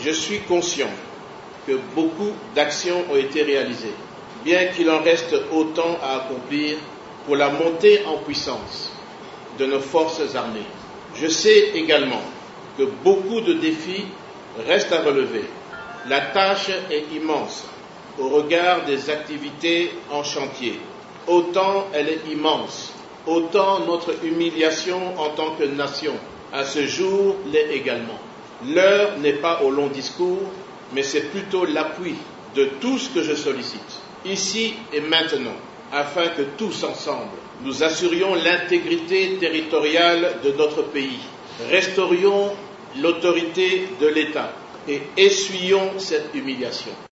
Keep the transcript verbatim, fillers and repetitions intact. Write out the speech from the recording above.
Je suis conscient que beaucoup d'actions ont été réalisées, bien qu'il en reste autant à accomplir pour la montée en puissance de nos forces armées. Je sais également que beaucoup de défis restent à relever. La tâche est immense au regard des activités en chantier. Autant elle est immense, autant notre humiliation en tant que nation à ce jour l'est également. L'heure n'est pas au long discours, mais c'est plutôt l'appui de tout ce que je sollicite, ici et maintenant, afin que tous ensemble, nous assurions l'intégrité territoriale de notre pays, restaurions l'autorité de l'État et essuyons cette humiliation.